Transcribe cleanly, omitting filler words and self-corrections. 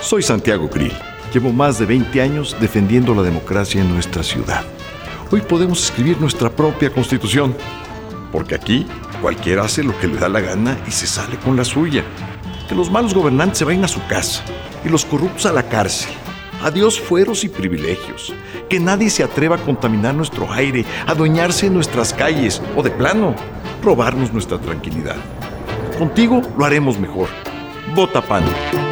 Soy Santiago Krill. Llevo más de 20 años defendiendo la democracia en nuestra ciudad. Hoy podemos escribir nuestra propia constitución, porque aquí cualquiera hace lo que le da la gana y se sale con la suya. Que los malos gobernantes se vayan a su casa y los corruptos a la cárcel. Adiós fueros y privilegios. Que nadie se atreva a contaminar nuestro aire, a adueñarse de nuestras calles o, de plano, robarnos nuestra tranquilidad. Contigo lo haremos mejor. Vota PAN.